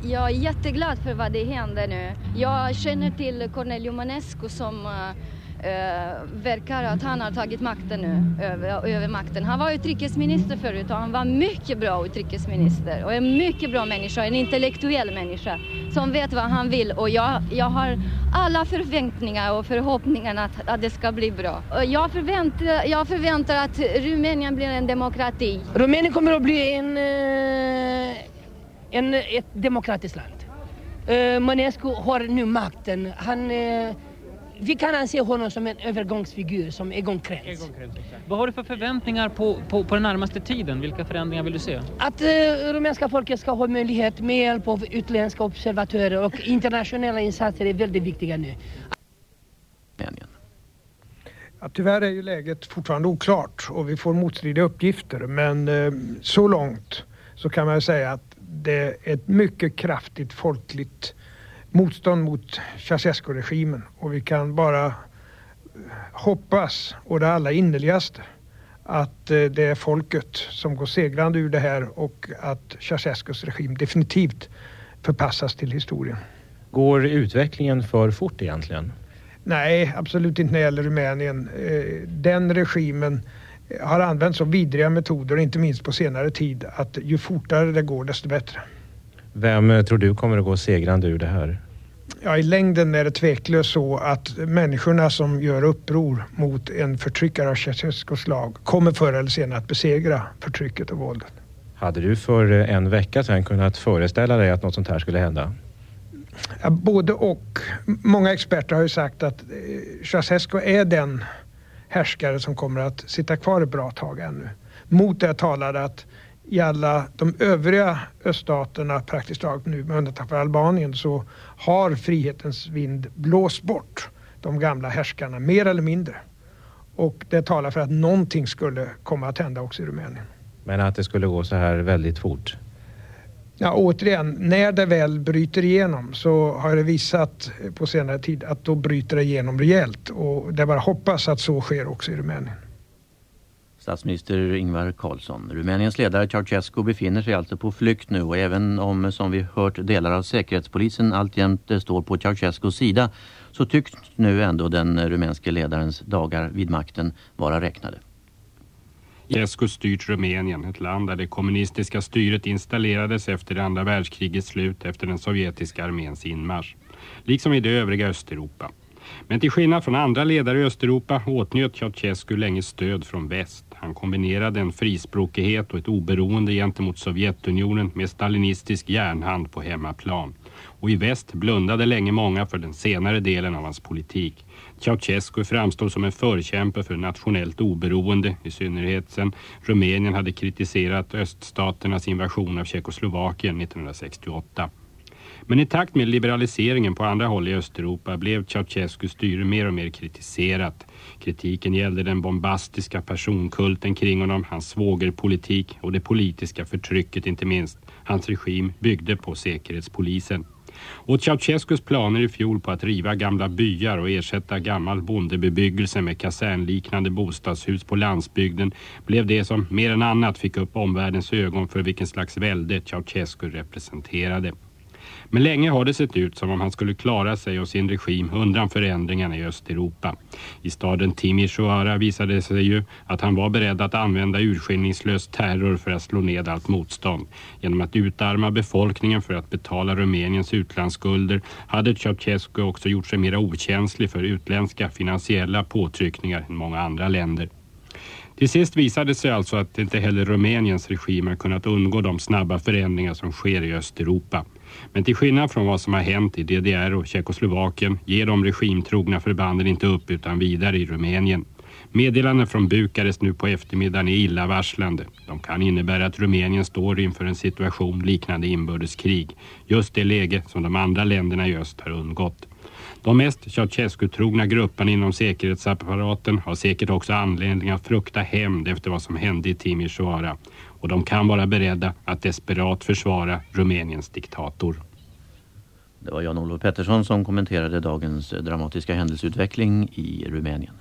Jag är jätteglad för vad det händer nu. Jag känner till Corneliu Mănescu som verkar att han har tagit makten nu, över makten. Han var utrikesminister förut och han var mycket bra utrikesminister och en mycket bra människa, en intellektuell människa som vet vad han vill, och jag har alla förväntningar och förhoppningar att det ska bli bra. Jag förväntar att Rumänien blir en demokrati. Rumänien kommer att bli ett demokratiskt land. Mănescu har nu makten. Vi kan anse honom som en övergångsfigur, som Egon Krenz. Vad har du för förväntningar på den närmaste tiden? Vilka förändringar vill du se? Att rumänska folket ska ha möjlighet med hjälp av utländska observatörer och internationella insatser är väldigt viktiga nu. Ja, tyvärr är ju läget fortfarande oklart och vi får motstridiga uppgifter, men så långt så kan man säga att det är ett mycket kraftigt folkligt motstånd mot Ceausescu-regimen, och vi kan bara hoppas, och det allra innerligaste, att det är folket som går segrande ur det här och att Ceausescus regim definitivt förpassas till historien. Går utvecklingen för fort egentligen? Nej, absolut inte när det gäller Rumänien. Den regimen har använt så vidriga metoder, inte minst på senare tid, att ju fortare det går desto bättre. Vem tror du kommer att gå segrande ur det här? Ja, i längden är det tveklöst så att människorna som gör uppror mot en förtryckare av Ceausescus slag kommer förr eller senare att besegra förtrycket och våldet. Hade du för en vecka sedan kunnat föreställa dig att något sånt här skulle hända? Ja, både och. Många experter har ju sagt att Ceausescu är den härskare som kommer att sitta kvar ett bra tag ännu. Mot det talade att i alla de övriga öststaterna, praktiskt taget nu med undantag för Albanien, så har frihetens vind blåst bort de gamla härskarna mer eller mindre. Och det talar för att någonting skulle komma att hända också i Rumänien. Men att det skulle gå så här väldigt fort? Ja, återigen, när det väl bryter igenom så har det visat på senare tid att då bryter det igenom rejält, och det är bara hoppas att så sker också i Rumänien. Statsminister Ingvar Carlsson. Rumäniens ledare Ceausescu befinner sig alltså på flykt nu, och även om, som vi hört, delar av säkerhetspolisen alltjämt står på Ceausescus sida, så tycks nu ändå den rumänske ledarens dagar vid makten vara räknade. Ceausescu styrt Rumänien, ett land där det kommunistiska styret installerades efter det andra världskrigets slut efter den sovjetiska arméns inmarsch, liksom i det övriga Östeuropa. Men till skillnad från andra ledare i Östeuropa åtnjöt Ceausescu länge stöd från väst. Han kombinerade en frispråkighet och ett oberoende gentemot Sovjetunionen med stalinistisk järnhand på hemmaplan. Och i väst blundade länge många för den senare delen av hans politik. Ceausescu framstod som en förkämpe för nationellt oberoende, i synnerhet sedan Rumänien hade kritiserat öststaternas invasion av Tjeckoslovakien 1968. Men i takt med liberaliseringen på andra håll i Östeuropa blev Ceausescus styre mer och mer kritiserat. Kritiken gällde den bombastiska personkulten kring honom, hans svågerpolitik och det politiska förtrycket inte minst. Hans regim byggde på säkerhetspolisen. Och Ceausescus planer i fjol på att riva gamla byar och ersätta gammal bondebebyggelse med kasernliknande bostadshus på landsbygden blev det som mer än annat fick upp omvärldens ögon för vilken slags välde Ceausescu representerade. Men länge har det sett ut som om han skulle klara sig och sin regim undan förändringarna i Östeuropa. I staden Timișoara visade det sig ju att han var beredd att använda urskillningslös terror för att slå ned allt motstånd. Genom att utarma befolkningen för att betala Rumäniens utlandsskulder hade Ceausescu också gjort sig mer okänslig för utländska finansiella påtryckningar än många andra länder. Till sist visade sig alltså att inte heller Rumäniens regim har kunnat undgå de snabba förändringar som sker i Östeuropa. Men till skillnad från vad som har hänt i DDR och Tjeckoslovakien ger de regimtrogna förbanden inte upp utan vidare i Rumänien. Meddelanden från Bukarest nu på eftermiddagen är illavarslande. De kan innebära att Rumänien står inför en situation liknande inbördeskrig. Just det läge som de andra länderna i öst har undgått. De mest Ceausescu-trogna grupperna inom säkerhetsapparaten har säkert också anledning att frukta hämnd efter vad som hände i Timișoara. Och de kan vara beredda att desperat försvara Rumäniens diktator. Det var Jan-Olof Pettersson som kommenterade dagens dramatiska händelseutveckling i Rumänien.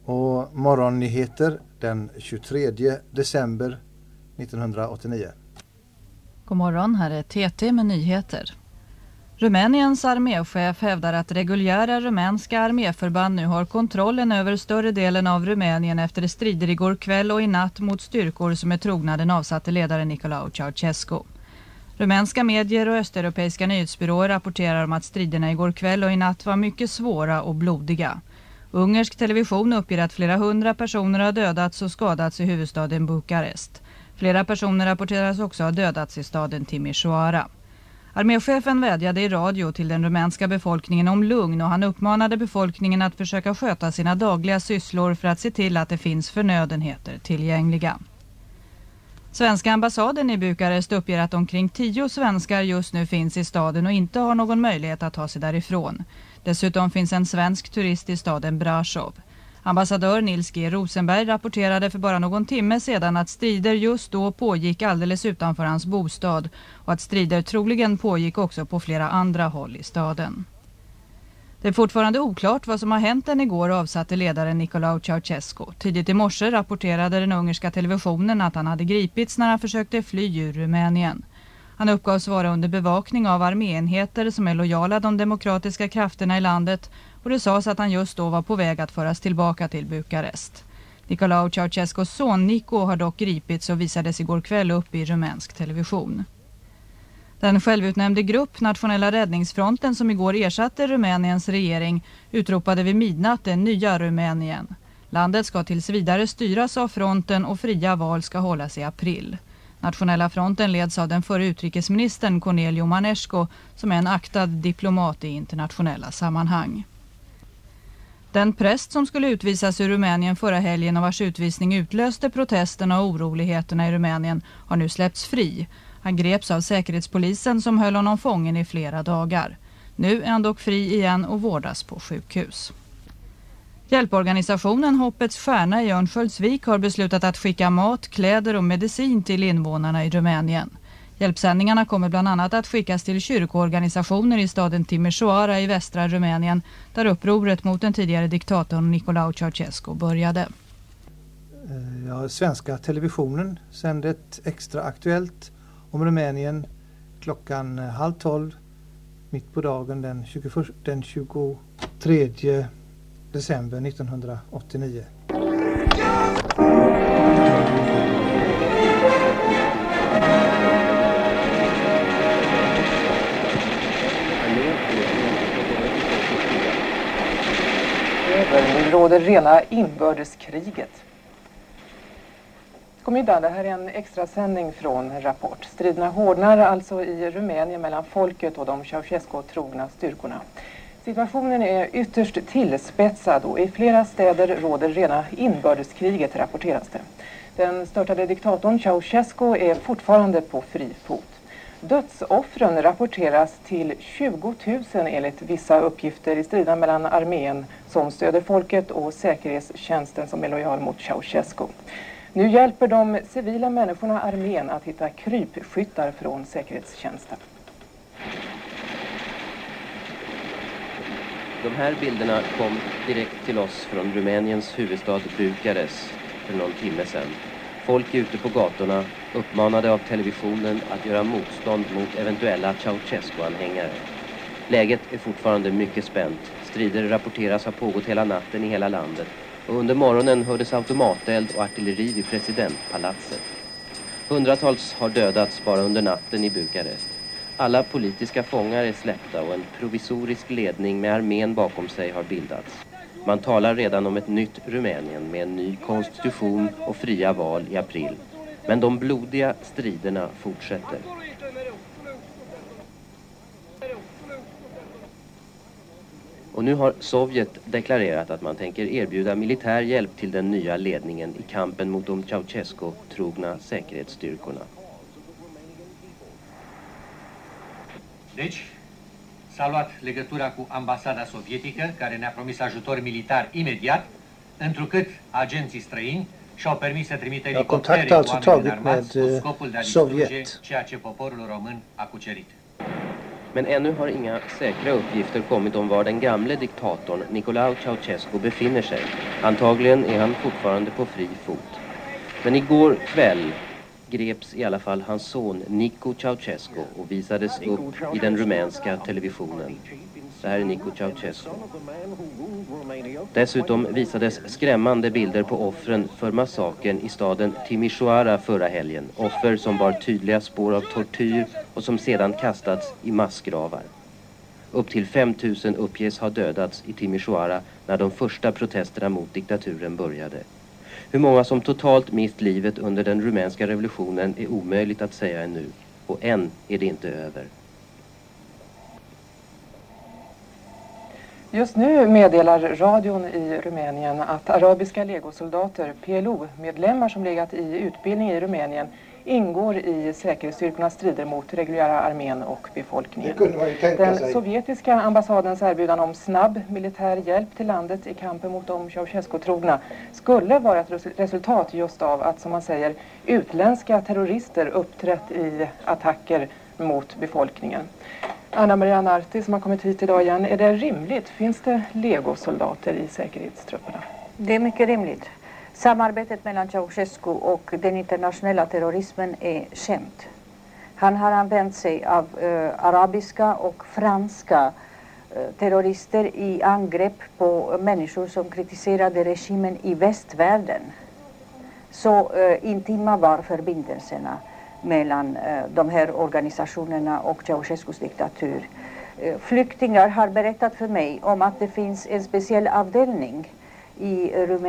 Och morgonnyheter den 23 december 1989. God morgon, här är TT med nyheter. Rumäniens arméchef hävdar att reguljära rumänska arméförband nu har kontrollen över större delen av Rumänien efter strider igår kväll och i natt mot styrkor som är trogna den avsatte ledaren Nicolae Ceausescu. Rumänska medier och östeuropeiska nyhetsbyråer rapporterar om att striderna igår kväll och i natt var mycket svåra och blodiga. Ungersk television uppger att flera 100 personer har dödats och skadats i huvudstaden Bukarest. Flera personer rapporteras också ha dödats i staden Timișoara. Arméchefen vädjade i radio till den rumänska befolkningen om lugn och han uppmanade befolkningen att försöka sköta sina dagliga sysslor för att se till att det finns förnödenheter tillgängliga. Svenska ambassaden i Bukarest uppger att omkring 10 svenskar just nu finns i staden och inte har någon möjlighet att ta sig därifrån. Dessutom finns en svensk turist i staden Brașov. Ambassadör Nils G. Rosenberg rapporterade för bara någon timme sedan att strider just då pågick alldeles utanför hans bostad och att strider troligen pågick också på flera andra håll i staden. Det är fortfarande oklart vad som har hänt den igår avsatte ledaren Nicolae Ceausescu. Tidigt i morse rapporterade den ungerska televisionen att han hade gripits när han försökte fly ur Rumänien. Han uppgavs vara under bevakning av arméenheter som är lojala de demokratiska krafterna i landet och det sades att han just då var på väg att föras tillbaka till Bukarest. Nicolae Ceausescus son Nico har dock gripits och visades igår kväll upp i rumänsk television. Den självutnämnde grupp Nationella räddningsfronten som igår ersatte Rumäniens regering utropade vid midnatt den nya Rumänien. Landet ska tills vidare styras av fronten och fria val ska hållas i april. Nationella fronten leds av den förre utrikesministern Corneliu Manescu som är en aktad diplomat i internationella sammanhang. Den präst som skulle utvisas ur Rumänien förra helgen och vars utvisning utlöste protesterna och oroligheterna i Rumänien har nu släppts fri. Han greps av säkerhetspolisen som höll honom fången i flera dagar. Nu är han dock fri igen och vårdas på sjukhus. Hjälporganisationen Hoppets stjärna i Örnsköldsvik har beslutat att skicka mat, kläder och medicin till invånarna i Rumänien. Hjälpsändningarna kommer bland annat att skickas till kyrkoorganisationer i staden Timișoara i västra Rumänien där upproret mot den tidigare diktatorn Nicolae Ceausescu började. Ja, svenska televisionen sände ett extra aktuellt om Rumänien klockan 11:30 mitt på dagen den 23 december 1989. Nu råder rena inbördeskriget. God middag, det här är en extra sändning från Rapport. Striderna hårdnar alltså i Rumänien mellan folket och de Ceausescu-trogna styrkorna. Situationen är ytterst tillspetsad och i flera städer råder rena inbördeskriget, rapporteras det. Den störtade diktatorn Ceausescu är fortfarande på fri fot. Dödsoffren rapporteras till 20 000 enligt vissa uppgifter i striden mellan armén som stöder folket och säkerhetstjänsten som är lojal mot Ceausescu. Nu hjälper de civila människorna armén att hitta krypskyttar från säkerhetstjänsten. De här bilderna kom direkt till oss från Rumäniens huvudstad Bukarest för någon timme sedan. Folk är ute på gatorna uppmanade av televisionen att göra motstånd mot eventuella Ceausescu-anhängare. Läget är fortfarande mycket spänt. Strider rapporteras ha pågått hela natten i hela landet. Och under morgonen hördes automateld och artilleri vid presidentpalatset. Hundratals har dödats bara under natten i Bukarest. Alla politiska fångar är släppta och en provisorisk ledning med armén bakom sig har bildats. Man talar redan om ett nytt Rumänien med en ny konstitution och fria val i april. Men de blodiga striderna fortsätter. Och nu har Sovjet deklarerat att man tänker erbjuda militär hjälp till den nya ledningen i kampen mot de Ceausescu-trogna säkerhetsstyrkorna. Deci, s-a luat legătura cu ambasada sovietică, care ne-a promis ajutor militar imediat, întrucât agenții străini și-au permis să trimită elicoptere cu oameni înarmați cu scopul de a distruge ceea ce poporul român a cucerit. Men ännu har inga säkra uppgifter kommit om var den gamle diktatorn Nicolae Ceausescu befinner sig. Antagligen är han fortfarande på fri fot. Men igår kväll greps i alla fall hans son Nicu Ceausescu och visades upp i den rumänska televisionen. Det här är Nicu Ceausescu. Dessutom visades skrämmande bilder på offren för massakern i staden Timișoara förra helgen. Offer som bar tydliga spår av tortyr och som sedan kastats i massgravar. Upp till 5 000 uppges ha dödats i Timișoara när de första protesterna mot diktaturen började. Hur många som totalt mist livet under den rumänska revolutionen är omöjligt att säga ännu. Och än är det inte över. Just nu meddelar radion i Rumänien att arabiska legosoldater, PLO-medlemmar som legat i utbildning i Rumänien, ingår i säkerhetsstyrkornas strider mot reguljära armén och befolkningen. Den sovjetiska ambassadens erbjudan om snabb militär hjälp till landet i kampen mot de Ceausescu-trogna skulle vara ett resultat just av att, som man säger, utländska terrorister uppträtt i attacker mot befolkningen. Anna-Maria Narti som har kommit hit idag igen, är det rimligt? Finns det legosoldater i säkerhetstrupperna? Det är mycket rimligt. Samarbetet mellan Ceausescu och den internationella terrorismen är känt. Han har använt sig av arabiska och franska terrorister i angrepp på människor som kritiserade regimen i västvärlden. Så intima var förbindelserna mellan de här organisationerna och Ceausescus diktatur. Flyktingar har berättat för mig om att det finns en speciell avdelning i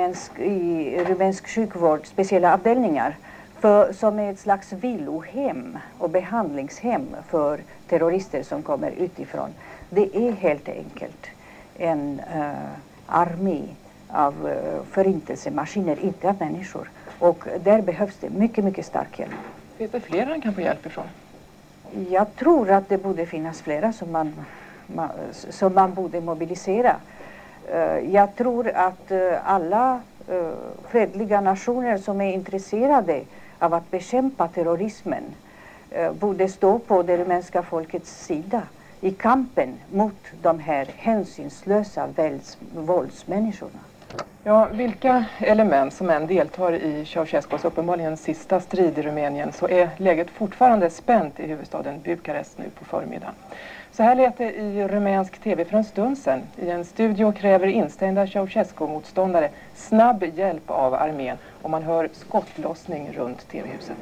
rumänsk sjukvård, speciella avdelningar som är ett slags vilohem och behandlingshem för terrorister som kommer utifrån. Det är helt enkelt en armé av förintelsemaskiner, inte av människor. Och där behövs det mycket, mycket stark hjälp. Finns det flera han kan få hjälp ifrån? Jag tror att det borde finnas flera som man borde mobilisera. Jag tror att alla fredliga nationer som är intresserade av att bekämpa terrorismen borde stå på det rumänska folkets sida i kampen mot de här hänsynslösa våldsmänniskorna. Ja, vilka element som än deltar i Ceausescus uppenbarligen sista strid i Rumänien, så är läget fortfarande spänt i huvudstaden Bukarest nu på förmiddagen. Så här lät det i rumänsk tv för en stund sedan. I en studio kräver instängda Ceausescu-motståndare snabb hjälp av armén, och man hör skottlossning runt tv-huset.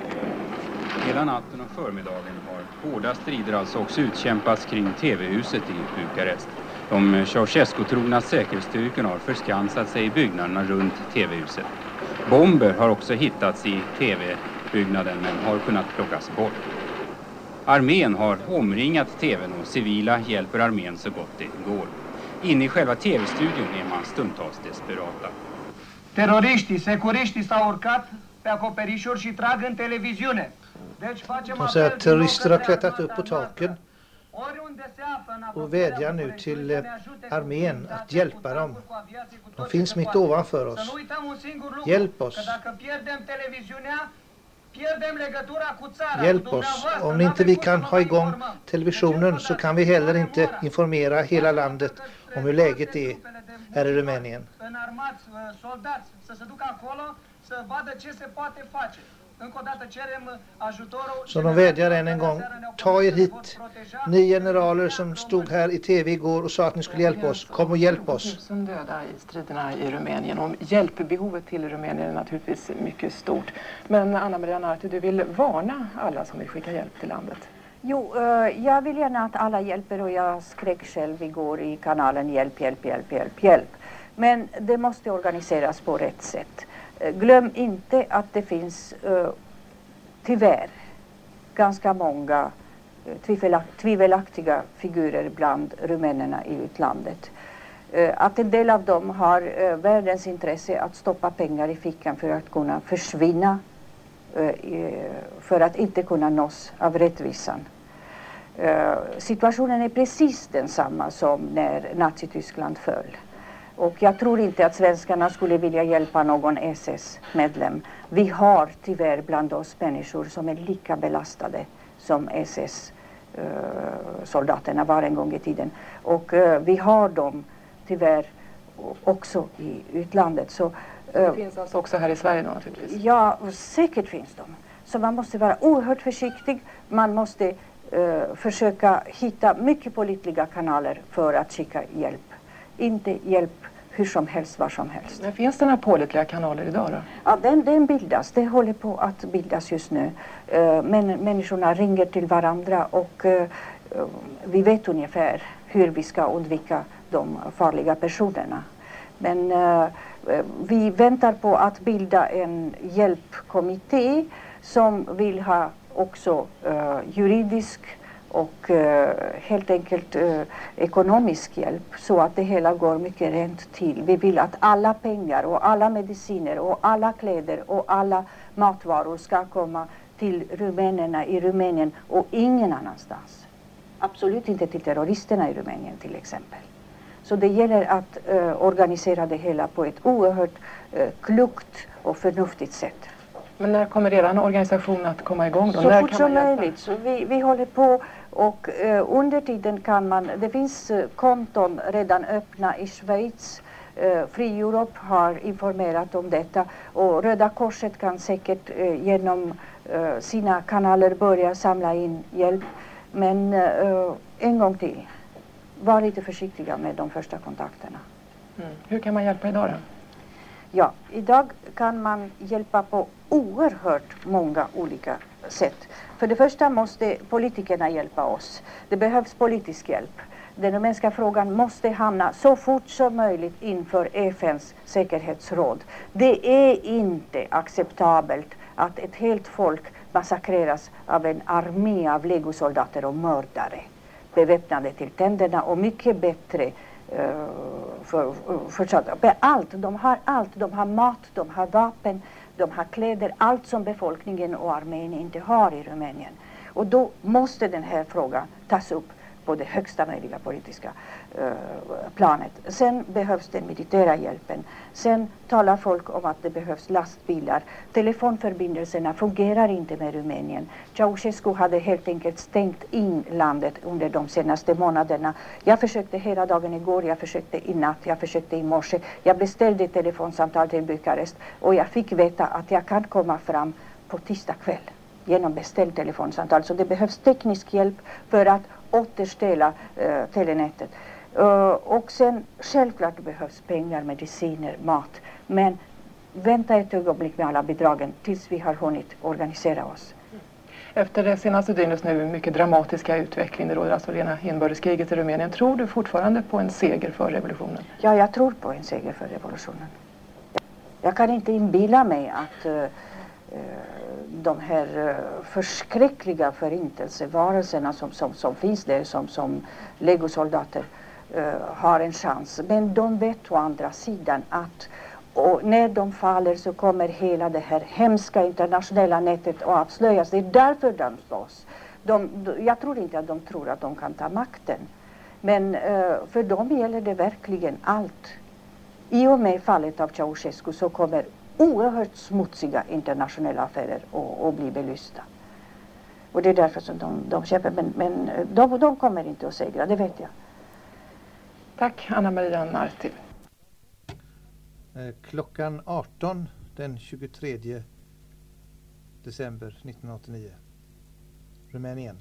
Hela natten och förmiddagen har hårda strider alltså också utkämpats kring tv-huset i Bukarest. De Ceausescu-trogna säkerhetsstyrkorna har förskansat sig i byggnaderna runt tv-huset. Bomber har också hittats i tv-byggnaden men har kunnat plockas bort. Armén har omringat tvn och civila hjälper armén så gott det går. Inne i själva tv-studion är man stundtals desperata. Terroriștii, securiștii s-au urcat pe acoperișuri și trag în televiziune. De säger att terrorister har klättrat upp på taken och vädjar nu till armén att hjälpa dem. De finns mitt ovanför oss. Hjälp oss. Hjälp oss. Om inte vi kan ha igång televisionen så kan vi heller inte informera hela landet om hur läget är här i Rumänien. Så de vädjar än en gång, ta er hit. Ni generaler som stod här i tv igår och sa att ni skulle hjälpa oss, kom och hjälp oss. 1000 döda i striderna i Rumänien, och hjälpbehovet till Rumänien är naturligtvis mycket stort. Men Anna-Maria Narti, du vill varna alla som vill skicka hjälp till landet. Jo, jag vill gärna att alla hjälper, och jag skrek själv igår i kanalen hjälp, hjälp, hjälp, hjälp, hjälp. Men det måste organiseras på rätt sätt. Glöm inte att det finns tyvärr ganska många tvivelaktiga figurer bland rumänerna i utlandet. Att en del av dem har världens intresse att stoppa pengar i fickan för att kunna försvinna, för att inte kunna nås av rättvisan. Situationen är precis densamma som när Nazityskland föll. Och jag tror inte att svenskarna skulle vilja hjälpa någon SS-medlem. Vi har tyvärr bland oss människor som är lika belastade som SS soldaterna var en gång i tiden. Och vi har dem tyvärr också i utlandet. Så, det finns alltså också här i Sverige då naturligtvis? Ja, säkert finns de. Så man måste vara oerhört försiktig. Man måste försöka hitta mycket pålitliga kanaler för att skicka hjälp. Inte hjälp hur som helst, var som helst. Men finns det några pålitliga kanaler idag då? Ja, den bildas. Det håller på att bildas just nu. Men människorna ringer till varandra och vi vet ungefär hur vi ska undvika de farliga personerna. Men vi väntar på att bilda en hjälpkommitté som vill ha också juridisk och helt enkelt ekonomisk hjälp så att det hela går mycket rent till. Vi vill att alla pengar och alla mediciner och alla kläder och alla matvaror ska komma till rumänerna i Rumänien och ingen annanstans. Absolut inte till terroristerna i Rumänien till exempel. Så det gäller att organisera det hela på ett oerhört klokt och förnuftigt sätt. Men när kommer redan organisationen att komma igång då? Så när fort kan som man hjälpa? möjligt. Så vi håller på och under tiden kan man, det finns konton redan öppna i Schweiz. Free Europe har informerat om detta och Röda Korset kan säkert genom sina kanaler börja samla in hjälp. Men en gång till, var lite försiktiga med de första kontakterna. Hur kan man hjälpa idag då? Ja, idag kan man hjälpa på oerhört många olika sätt. För det första måste politikerna hjälpa oss. Det behövs politisk hjälp. Den rumänska frågan måste hamna så fort som möjligt inför FNs säkerhetsråd. Det är inte acceptabelt att ett helt folk massakreras av en armé av legosoldater och mördare. Beväpnade till tänderna och mycket bättre allt. De har allt. De har mat, de har vapen, de har kläder. Allt som befolkningen och armén inte har i Rumänien. Och då måste den här frågan tas upp på det högsta möjliga politiska planet. Sen behövs den militära hjälpen. Sen talar folk om att det behövs lastbilar. Telefonförbindelserna fungerar inte med Rumänien. Ceausescu hade helt enkelt stängt in landet under de senaste månaderna. Jag försökte hela dagen igår, jag försökte i natt, jag försökte i morse. Jag beställde telefonsamtal till Bukarest och jag fick veta att jag kan komma fram på tisdag kväll genom beställd telefonsamtal. Så det behövs teknisk hjälp för att återställa telenätet. Och sen självklart behövs pengar, mediciner, mat. Men vänta ett ögonblick med alla bidragen tills vi har hunnit organisera oss. Efter det senaste dygnets nu mycket dramatiska utveckling, det råder alltså rena inbördeskriget i Rumänien. Tror du fortfarande på en seger för revolutionen? Ja, jag tror på en seger för revolutionen. Jag kan inte inbilla mig att de här förskräckliga förintelsevarelserna som finns där som legosoldater har en chans. Men de vet å andra sidan att när de faller så kommer hela det här hemska internationella nätet att avslöjas. Det är därför de slåss. Jag tror inte att de tror att de kan ta makten. Men för dem gäller det verkligen allt. I och med fallet av Ceausescu så kommer oerhört smutsiga internationella affärer och bli belysta. Och det är därför som de kämpar. Men de kommer inte att segra, det vet jag. Tack Anna-Maria Narti. Klockan 18 den 23 december 1989. Rumänien.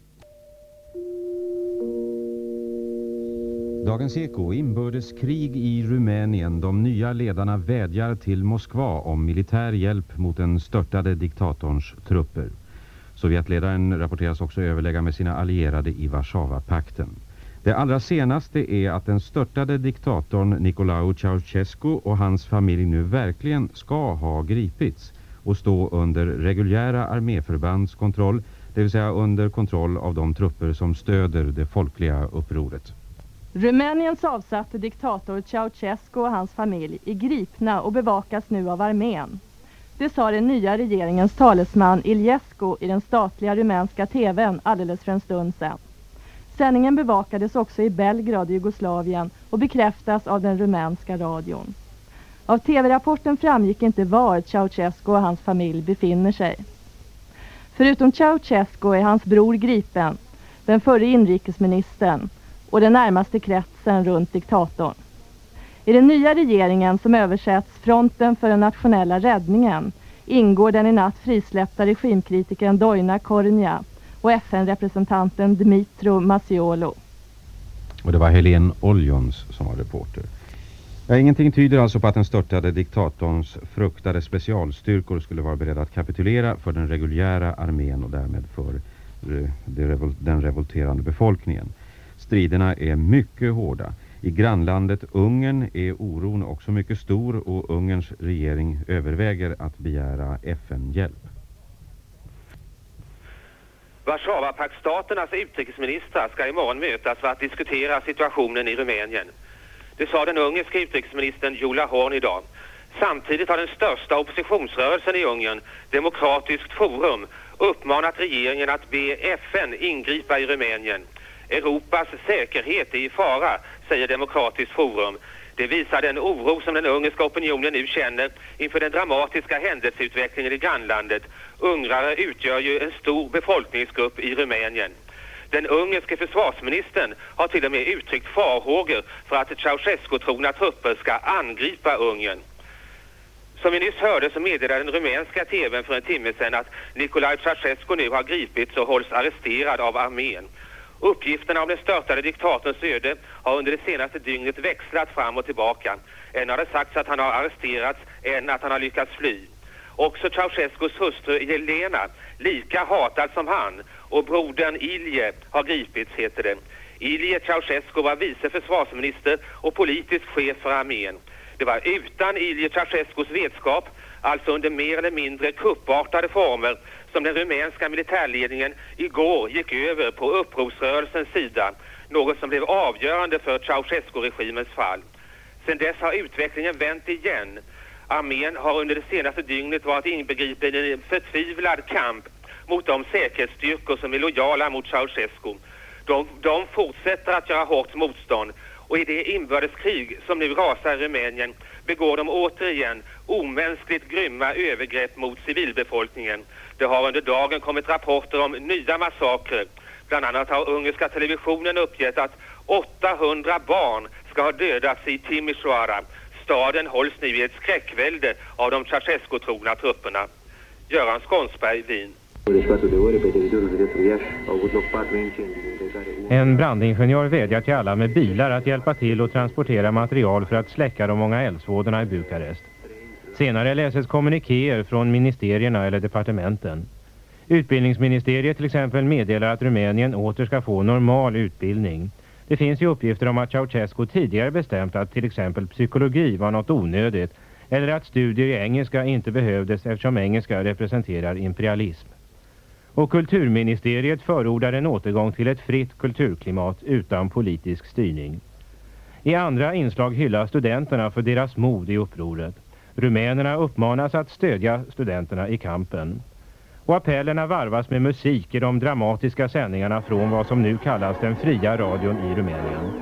Dagens Eko, inbördeskrig i Rumänien. De nya ledarna vädjar till Moskva om militär hjälp mot den störtade diktatorns trupper. Sovjetledaren rapporteras också överlägga med sina allierade i Warszawapakten. Det allra senaste är att den störtade diktatorn Nicolae Ceausescu och hans familj nu verkligen ska ha gripits och stå under reguljära arméförbands kontroll, det vill säga under kontroll av de trupper som stöder det folkliga upproret. Rumäniens avsatte diktator Ceausescu och hans familj är gripna och bevakas nu av armén. Det sa den nya regeringens talesman Iliescu i den statliga rumänska tvn alldeles för en stund sedan. Sändningen bevakades också i Belgrad i Jugoslavien och bekräftas av den rumänska radion. Av tv-rapporten framgick inte var Ceausescu och hans familj befinner sig. Förutom Ceausescu är hans bror gripen. den förre inrikesministern och den närmaste kretsen runt diktatorn. I den nya regeringen som översätts Fronten för den nationella räddningen ingår den i natt frisläppta regimkritikern Doina Kornia och FN-representanten Dmitro Masiolo. Och det var Helene Oljons som var reporter. Ja, ingenting tyder alltså på att den störtade diktatorns fruktade specialstyrkor skulle vara beredda att kapitulera för den reguljära armén och därmed för den revolterande befolkningen. Striderna är mycket hårda. I grannlandet Ungern är oron också mycket stor och Ungerns regering överväger att begära FN-hjälp. Warszawapaktstaternas utrikesministrar ska imorgon mötas för att diskutera situationen i Rumänien. Det sa den ungerska utrikesministern Gyula Horn idag. Samtidigt har den största oppositionsrörelsen i Ungern, Demokratiskt Forum, uppmanat regeringen att be FN ingripa i Rumänien. Europas säkerhet är i fara, säger Demokratiskt Forum. Det visar den oro som den ungerska opinionen nu känner inför den dramatiska händelseutvecklingen i grannlandet. Ungrare utgör ju en stor befolkningsgrupp i Rumänien. Den ungerske försvarsministern har till och med uttryckt farhågor för att Ceausescu-trogna trupper ska angripa Ungern. Som vi nyss hörde så meddelade den rumänska tvn för en timme sedan att Nicolae Ceausescu nu har gripits och hålls arresterad av armén. Uppgifterna om den störtade diktatorns öde har under det senaste dygnet växlat fram och tillbaka. En har det sagts att han har arresterats, en att han har lyckats fly. Också Ceausescus hustru Jelena, lika hatad som han, och brodern Ilje har gripits, heter det. Ilje Ceausescu var vice försvarsminister och politisk chef för armén. Det var utan Ilje Ceausescus vetskap, alltså under mer eller mindre kuppartade former, som den rumänska militärledningen igår gick över på upprorsrörelsens sida, något som blev avgörande för Ceausescu-regimens fall. Sedan dess har utvecklingen vänt igen. Armén har under det senaste dygnet varit inbegripen i en förtvivlad kamp mot de säkerhetsstyrkor som är lojala mot Ceausescu. De fortsätter att göra hårt motstånd, och i det inbördeskrig som nu rasar i Rumänien begår de återigen omänskligt grymma övergrepp mot civilbefolkningen. Det har under dagen kommit rapporter om nya massakrer. Bland annat har ungerska televisionen uppgett att 800 barn ska ha dödats i Timișoara. Staden hålls nu i ett skräckvälde av de Ceausescu-trogna trupperna. Göran Skånsberg, Wien. En brandingenjör vädjar till alla med bilar att hjälpa till och transportera material för att släcka de många eldsvådorna i Bukarest. Senare läses kommunikéer från ministerierna eller departementen. Utbildningsministeriet till exempel meddelar att Rumänien åter ska få normal utbildning. Det finns ju uppgifter om att Ceausescu tidigare bestämt att till exempel psykologi var något onödigt eller att studier i engelska inte behövdes eftersom engelska representerar imperialism. Och kulturministeriet förordar en återgång till ett fritt kulturklimat utan politisk styrning. I andra inslag hyllar studenterna för deras mod i upproret. Rumänerna uppmanas att stödja studenterna i kampen. Och appellerna varvas med musik i de dramatiska sändningarna från vad som nu kallas den fria radion i Rumänien.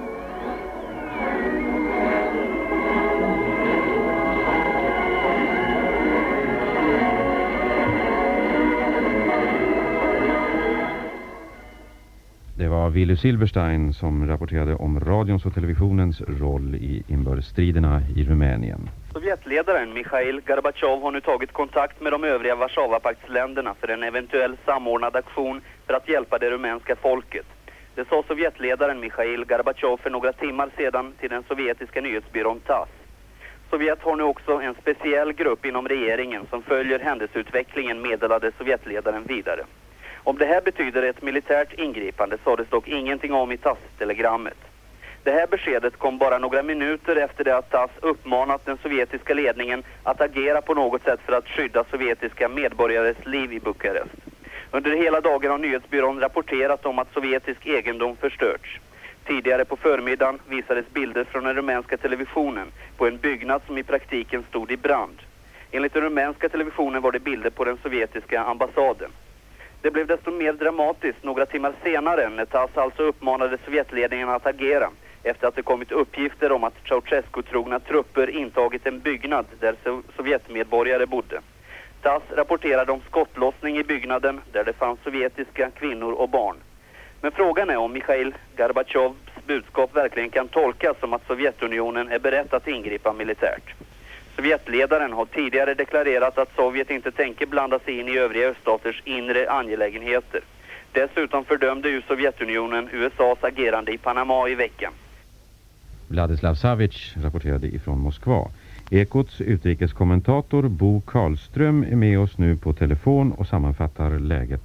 Det var Willy Silberstein som rapporterade om radions och televisionens roll i inbördesstriderna i Rumänien. Sovjetledaren Mikhail Gorbatjov har nu tagit kontakt med de övriga Warszawapaktsländerna för en eventuell samordnad aktion för att hjälpa det rumänska folket. Det sa Sovjetledaren Mikhail Gorbatjov för några timmar sedan till den sovjetiska nyhetsbyrån TASS. Sovjet har nu också en speciell grupp inom regeringen som följer händelseutvecklingen, meddelade Sovjetledaren vidare. Om det här betyder ett militärt ingripande sades dock ingenting om i TASS-telegrammet. Det här beskedet kom bara några minuter efter det att TASS uppmanat den sovjetiska ledningen att agera på något sätt för att skydda sovjetiska medborgares liv i Bukarest. Under hela dagen har nyhetsbyrån rapporterat om att sovjetisk egendom förstörts. Tidigare på förmiddagen visades bilder från den rumänska televisionen på en byggnad som i praktiken stod i brand. Enligt den rumänska televisionen var det bilder på den sovjetiska ambassaden. Det blev desto mer dramatiskt några timmar senare när TASS alltså uppmanade Sovjetledningen att agera efter att det kommit uppgifter om att Ceausescu-trogna trupper intagit en byggnad där sovjetmedborgare bodde. TASS rapporterade om skottlossning i byggnaden där det fanns sovjetiska kvinnor och barn. Men frågan är om Mikhail Gorbatjovs budskap verkligen kan tolkas som att Sovjetunionen är beredd att ingripa militärt. Sovjetledaren har tidigare deklarerat att Sovjet inte tänker blanda sig in i övriga öststaters inre angelägenheter. Dessutom fördömde ju Sovjetunionen USAs agerande i Panama i veckan. Vladislav Savic rapporterade ifrån Moskva. Ekots utrikeskommentator Bo Karlström är med oss nu på telefon och sammanfattar läget.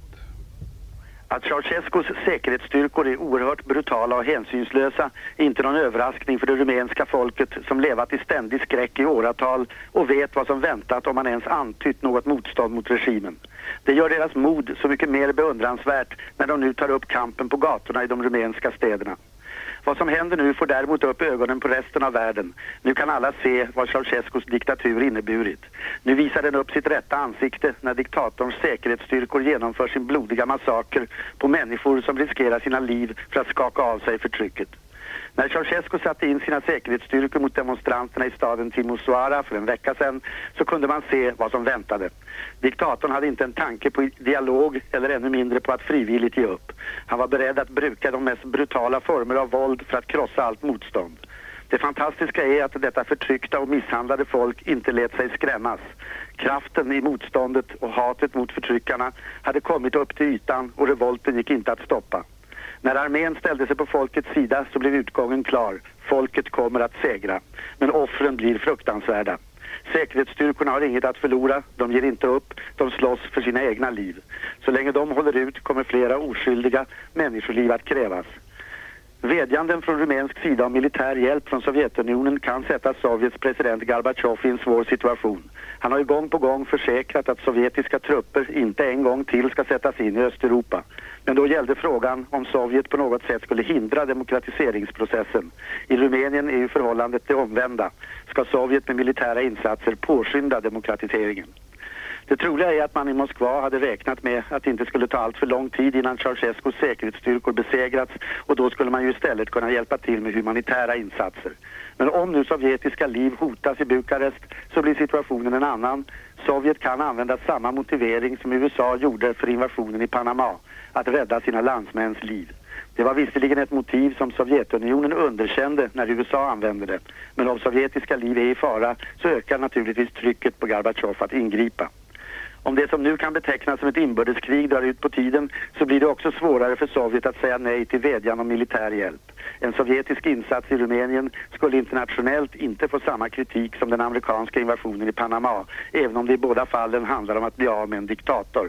Att Ceausescus säkerhetsstyrkor är oerhört brutala och hänsynslösa är inte någon överraskning för det rumänska folket som levat i ständig skräck i åratal och vet vad som väntat om man ens antytt något motstånd mot regimen. Det gör deras mod så mycket mer beundransvärt när de nu tar upp kampen på gatorna i de rumänska städerna. Vad som händer nu får däremot upp ögonen på resten av världen. Nu kan alla se vad Ceausescus diktatur inneburit. Nu visar den upp sitt rätta ansikte när diktatorns säkerhetsstyrkor genomför sin blodiga massaker på människor som riskerar sina liv för att skaka av sig förtrycket. När Ceausescu satte in sina säkerhetsstyrkor mot demonstranterna i staden Timisoara för en vecka sedan så kunde man se vad som väntade. Diktatorn hade inte en tanke på dialog eller ännu mindre på att frivilligt ge upp. Han var beredd att bruka de mest brutala former av våld för att krossa allt motstånd. Det fantastiska är att detta förtryckta och misshandlade folk inte lät sig skrämmas. Kraften i motståndet och hatet mot förtryckarna hade kommit upp till ytan och revolten gick inte att stoppa. När armén ställde sig på folkets sida så blev utgången klar. Folket kommer att segra. Men offren blir fruktansvärda. Säkerhetsstyrkorna har inget att förlora. De ger inte upp. De slåss för sina egna liv. Så länge de håller ut kommer flera oskyldiga människoliv att krävas. Vädjanden från rumänsk sida om militär hjälp från Sovjetunionen kan sätta Sovjets president Gorbatjov i en svår situation. Han har ju gång på gång försäkrat att sovjetiska trupper inte en gång till ska sättas in i Östeuropa. Men då gällde frågan om Sovjet på något sätt skulle hindra demokratiseringsprocessen. I Rumänien är ju förhållandet det omvända. Ska Sovjet med militära insatser påskynda demokratiseringen? Det troliga är att man i Moskva hade räknat med att det inte skulle ta allt för lång tid innan Ceausescus säkerhetsstyrkor besegrats och då skulle man ju istället kunna hjälpa till med humanitära insatser. Men om nu sovjetiska liv hotas i Bukarest så blir situationen en annan. Sovjet kan använda samma motivering som USA gjorde för invasionen i Panama, att rädda sina landsmäns liv. Det var visserligen ett motiv som Sovjetunionen underkände när USA använde det. Men om sovjetiska liv är i fara så ökar naturligtvis trycket på Gorbatjov att ingripa. Om det som nu kan betecknas som ett inbördeskrig drar ut på tiden så blir det också svårare för Sovjet att säga nej till vädjan om militär hjälp. En sovjetisk insats i Rumänien skulle internationellt inte få samma kritik som den amerikanska invasionen i Panama, även om det i båda fallen handlar om att bli av med en diktator.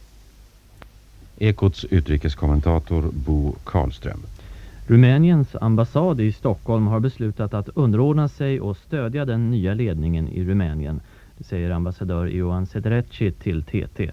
Ekots utrikeskommentator Bo Karlström. Rumäniens ambassad i Stockholm har beslutat att underordna sig och stödja den nya ledningen i Rumänien. Det säger ambassadör Ioan Sedereci till TT.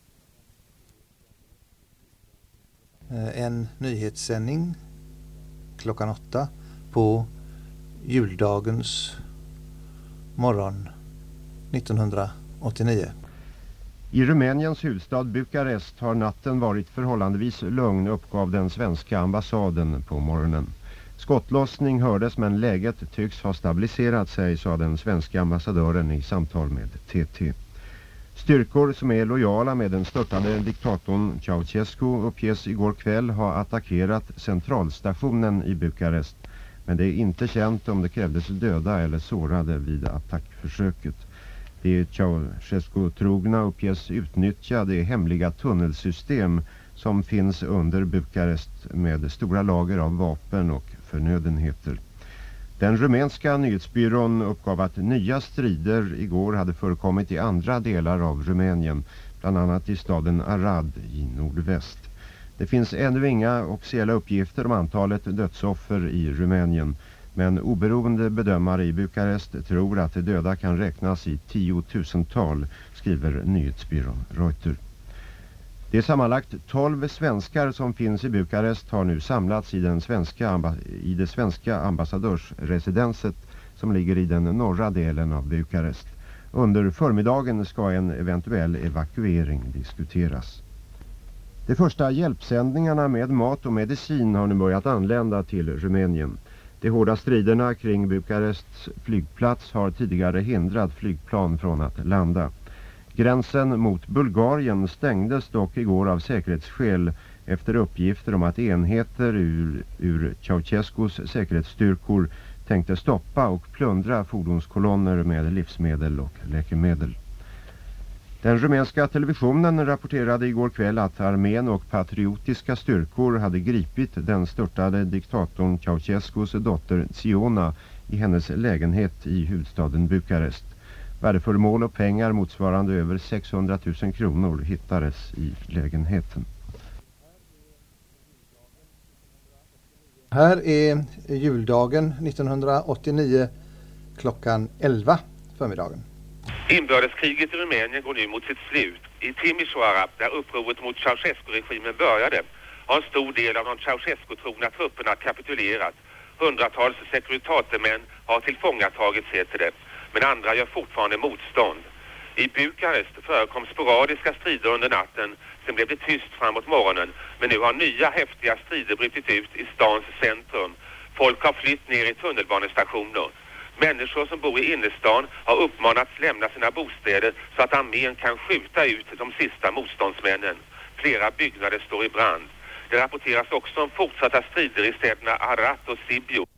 En nyhetssändning klockan 8 på juldagens morgon 1989. I Rumäniens huvudstad Bukarest har natten varit förhållandevis lugn, uppgav den svenska ambassaden på morgonen. Skottlossning hördes men läget tycks ha stabiliserat sig, sa den svenska ambassadören i samtal med TT. Styrkor som är lojala med den störtade diktatorn Ceausescu uppges igår kväll ha attackerat centralstationen i Bukarest. Men det är inte känt om det krävdes döda eller sårade vid attackförsöket. De Ceausescu-trogna uppges utnyttja det hemliga tunnelsystem som finns under Bukarest med stora lager av vapen och förnödenheter. Den rumänska nyhetsbyrån uppgav att nya strider igår hade förekommit i andra delar av Rumänien, bland annat i staden Arad i nordväst. Det finns ännu inga officiella uppgifter om antalet dödsoffer i Rumänien, men oberoende bedömare i Bukarest tror att de döda kan räknas i 10-tusental, skriver nyhetsbyrån Reuters. Det är sammanlagt 12 svenskar som finns i Bukarest har nu samlats i det svenska ambassadörsresidenset som ligger i den norra delen av Bukarest. Under förmiddagen ska en eventuell evakuering diskuteras. De första hjälpsändningarna med mat och medicin har nu börjat anlända till Rumänien. De hårda striderna kring Bukarests flygplats har tidigare hindrat flygplan från att landa. Gränsen mot Bulgarien stängdes dock igår av säkerhetsskäl efter uppgifter om att enheter ur Ceausescus säkerhetsstyrkor tänkte stoppa och plundra fordonskolonner med livsmedel och läkemedel. Den rumänska televisionen rapporterade igår kväll att armén och patriotiska styrkor hade gripit den störtade diktatorn Ceausescus dotter Ziona i hennes lägenhet i huvudstaden Bukarest. Värdeföremål och pengar motsvarande över 600 000 kronor hittades i lägenheten. Här är juldagen 1989 klockan 11 förmiddagen. Inbördeskriget i Rumänien går nu mot sitt slut. I Timișoara, där upproret mot Ceausescu-regimen började, har en stor del av de Ceausescu-trogna trupperna kapitulerat. Hundratals Securitate-män har tillfångatagits, heter det, men andra gör fortfarande motstånd. I Bukarest förekom sporadiska strider under natten, sen blev det tyst framåt morgonen, men nu har nya häftiga strider brutit ut i stans centrum. Folk har flytt ner i tunnelbanestationer. Människor som bor i innerstan har uppmanats lämna sina bostäder så att armén kan skjuta ut de sista motståndsmännen. Flera byggnader står i brand. Det rapporteras också om fortsatta strider i städerna Arad och Sibiu.